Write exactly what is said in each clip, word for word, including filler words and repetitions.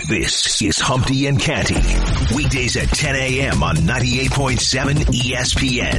This is Humpty and Canty. Weekdays at ten a.m. on ninety-eight point seven E S P N.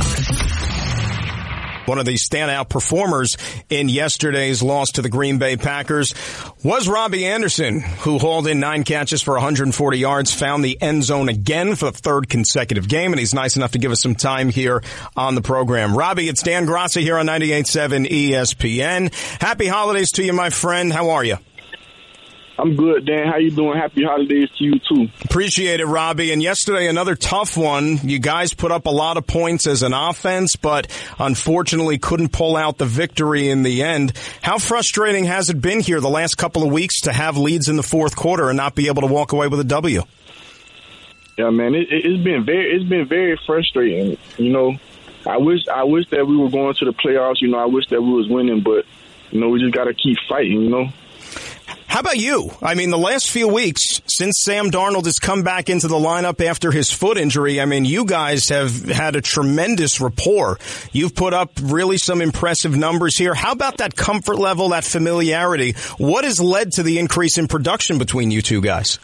One of the standout performers in yesterday's loss to the Green Bay Packers was Robbie Anderson, who hauled in nine catches for one hundred forty yards, found the end zone again for the third consecutive game, and he's nice enough to give us some time here on the program. Robbie, it's Dan Graca here on ninety-eight point seven E S P N. Happy holidays to you, my friend. How are you? I'm good, Dan. How you doing? Happy holidays to you, too. Appreciate it, Robbie. And yesterday, another tough one. You guys put up a lot of points as an offense, but unfortunately couldn't pull out the victory in the end. How frustrating has it been here the last couple of weeks to have leads in the fourth quarter and not be able to walk away with a W? Yeah, man, it, it's been very, it's been very frustrating. You know, I wish, I wish that we were going to the playoffs. You know, I wish that we was winning, but you know, we just got to keep fighting. You know. How about you? I mean, the last few weeks, since Sam Darnold has come back into the lineup after his foot injury, I mean, you guys have had a tremendous rapport. You've put up really some impressive numbers here. How about that comfort level, that familiarity? What has led to the increase in production between you two guys?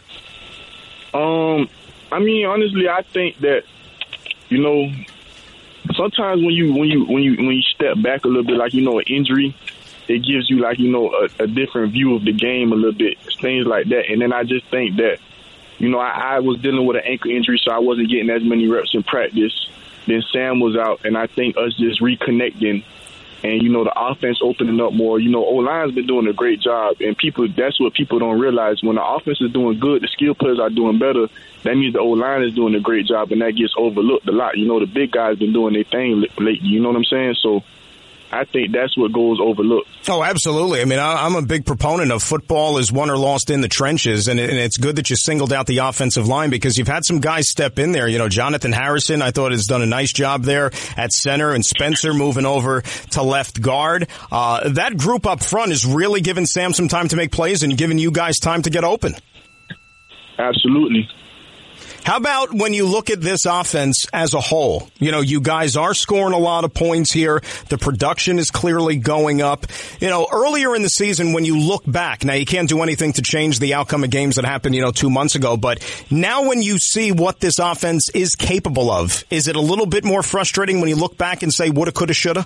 Um, I mean, honestly, I think that, you know, sometimes when you when you when you when you step back a little bit, like, you know, an injury, it gives you, like, you know, a, a different view of the game a little bit, things like that. And then I just think that, you know, I, I was dealing with an ankle injury, so I wasn't getting as many reps in practice. Then Sam was out, and I think us just reconnecting and, you know, the offense opening up more. You know, O-line's been doing a great job, and people, that's what people don't realize. When the offense is doing good, the skill players are doing better, that means the O-line is doing a great job, and that gets overlooked a lot. You know, the big guys been doing their thing lately, you know what I'm saying? So I think that's what goes overlooked. Oh, absolutely. I mean, I'm a big proponent of football is won or lost in the trenches, and it's good that you singled out the offensive line because you've had some guys step in there. You know, Jonathan Harrison, I thought, has done a nice job there at center, and Spencer moving over to left guard. Uh, that group up front is really giving Sam some time to make plays and giving you guys time to get open. Absolutely. How about when you look at this offense as a whole? You know, you guys are scoring a lot of points here. The production is clearly going up. You know, earlier in the season when you look back, now you can't do anything to change the outcome of games that happened, you know, two months ago, but now when you see what this offense is capable of, is it a little bit more frustrating when you look back and say woulda, coulda, shoulda?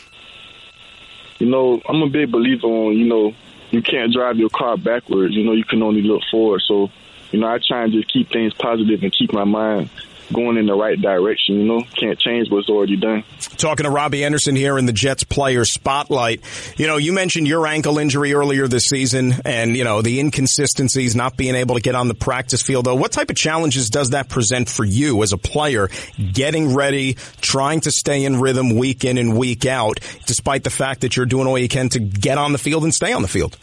You know, I'm a big believer on, you know, you can't drive your car backwards. You know, you can only look forward. So, you know, I try and just keep things positive and keep my mind going in the right direction, you know. Can't change what's already done. Talking to Robbie Anderson here in the Jets Player Spotlight. You know, you mentioned your ankle injury earlier this season and, you know, the inconsistencies, not being able to get on the practice field. Though, what type of challenges does that present for you as a player, getting ready, trying to stay in rhythm week in and week out, despite the fact that you're doing all you can to get on the field and stay on the field?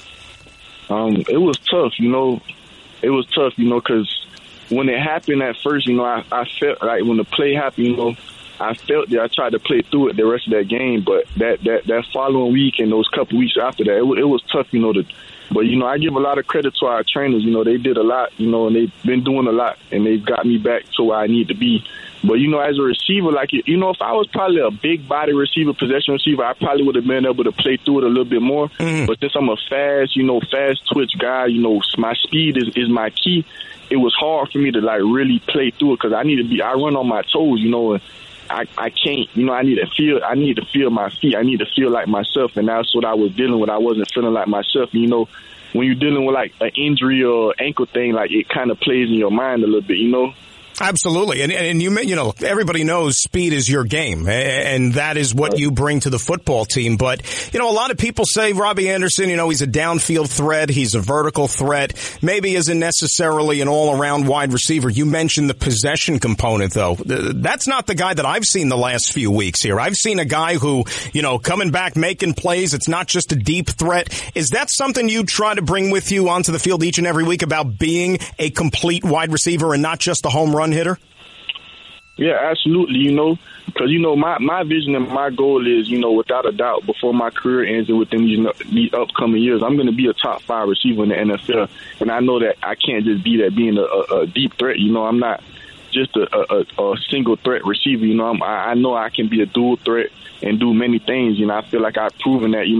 Um, it was tough, you know. It was tough, you know, because when it happened at first, you know, I, I felt like when the play happened, you know, I felt that I tried to play through it the rest of that game. But that, that, that following week and those couple weeks after that, it, it was tough, you know. To, but, you know, I give a lot of credit to our trainers. You know, they did a lot, you know, and they've been doing a lot, and they've got me back to where I need to be. But, you know, as a receiver, like, you know, if I was probably a big body receiver, possession receiver, I probably would have been able to play through it a little bit more. Mm. But since I'm a fast, you know, fast twitch guy, you know, my speed is, is my key. It was hard for me to, like, really play through it because I need to be, I run on my toes, you know, and I, I can't, you know, I need to feel, I need to feel my feet. I need to feel like myself. And that's what I was dealing with. I wasn't feeling like myself. And, you know, when you're dealing with, like, an injury or ankle thing, like, it kind of plays in your mind a little bit, you know? Absolutely. And, and you you know, everybody knows speed is your game, and that is what you bring to the football team. But, you know, a lot of people say Robbie Anderson, you know, he's a downfield threat. He's a vertical threat. Maybe isn't necessarily an all-around wide receiver. You mentioned the possession component, though. That's not the guy that I've seen the last few weeks here. I've seen a guy who, you know, coming back, making plays. It's not just a deep threat. Is that something you try to bring with you onto the field each and every week about being a complete wide receiver and not just a home run hitter? Yeah, absolutely, you know, because, you know, my, my vision and my goal is, you know, without a doubt, before my career ends and within these, these upcoming years, I'm going to be a top five receiver in the N F L. And I know that I can't just be that being a, a, a deep threat. You know, I'm not just a, a, a single threat receiver. You know, I'm, I, I know I can be a dual threat and do many things. You know, I feel like I've proven that, you know,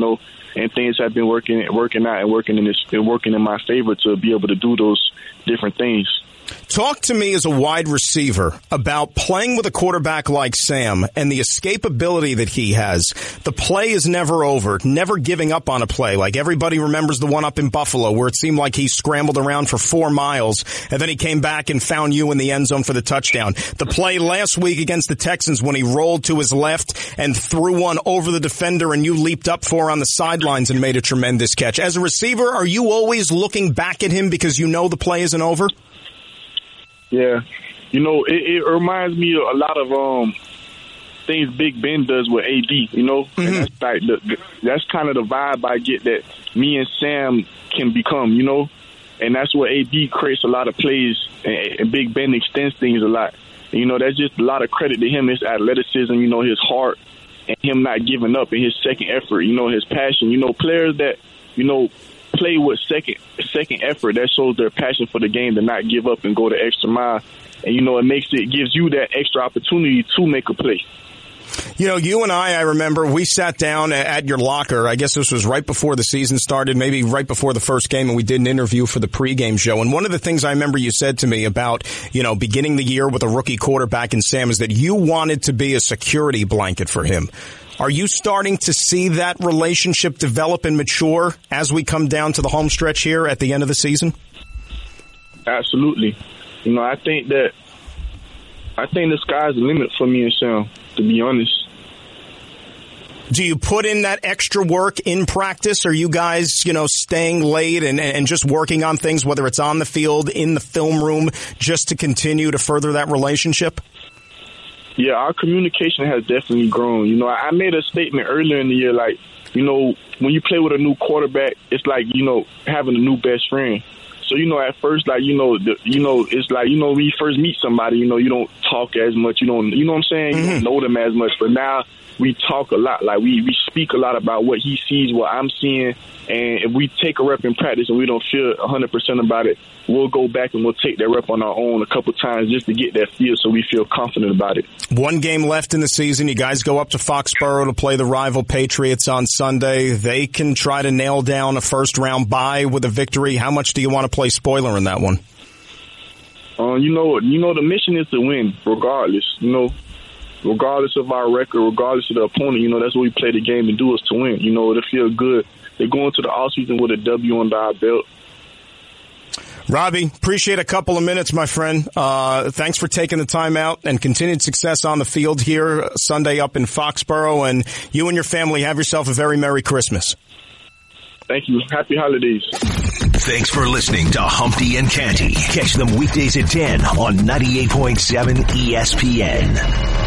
and things have been working working out and working in this and working in my favor to be able to do those different things. Talk to me as a wide receiver about playing with a quarterback like Sam and the escapability that he has. The play is never over, never giving up on a play. Like everybody remembers the one up in Buffalo where it seemed like he scrambled around for four miles and then he came back and found you in the end zone for the touchdown. The play last week against the Texans when he rolled to his left and threw one over the defender and you leaped up for on the sidelines and made a tremendous catch. As a receiver, are you always looking back at him because you know the play isn't over? Yeah, you know, it, it reminds me of a lot of um things Big Ben does with A D, you know, mm-hmm. and that's like the, that's kind of the vibe I get that me and Sam can become, you know, and that's what A D creates a lot of plays, and, and Big Ben extends things a lot. And, you know, that's just a lot of credit to him, his athleticism, you know, his heart, and him not giving up, and his second effort, you know, his passion. You know, players that, you know, play with second second effort, that shows their passion for the game to not give up and go the extra mile. And, you know, it makes it gives you that extra opportunity to make a play. You know, you and I, I remember we sat down at your locker. I guess this was right before the season started, maybe right before the first game, and we did an interview for the pregame show. And one of the things I remember you said to me about, you know, beginning the year with a rookie quarterback in Sam is that you wanted to be a security blanket for him. Are you starting to see that relationship develop and mature as we come down to the home stretch here at the end of the season? Absolutely. You know, I think that I think the sky's the limit for me and Sam, to be honest. Do you put in that extra work in practice? Are you guys, you know, staying late and, and just working on things, whether it's on the field, in the film room, just to continue to further that relationship? Yeah, our communication has definitely grown. You know, I made a statement earlier in the year, like, you know, when you play with a new quarterback, it's like, you know, having a new best friend. So, you know, at first, like, you know, the, you know, it's like, you know, when you first meet somebody, you know, you don't talk as much. You don't, you know what I'm saying? Mm-hmm. You don't know them as much. But now we talk a lot. Like, we, we speak a lot about what he sees, what I'm seeing. And if we take a rep in practice and we don't feel one hundred percent about it, we'll go back and we'll take that rep on our own a couple times just to get that feel so we feel confident about it. One game left in the season. You guys go up to Foxborough to play the rival Patriots on Sunday. They can try to nail down a first-round bye with a victory. How much do you want to play spoiler in that one? Uh, you know, you know, the mission is to win regardless, you know. Regardless of our record, regardless of the opponent, you know, that's what we play the game and do is to win. You know, it'll feel good. They're going to the offseason with a W under our belt. Robbie, appreciate a couple of minutes, my friend. Uh, thanks for taking the time out and continued success on the field here Sunday up in Foxborough. And you and your family have yourself a very Merry Christmas. Thank you. Happy holidays. Thanks for listening to Humpty and Canty. Catch them weekdays at ten on ninety-eight point seven E S P N.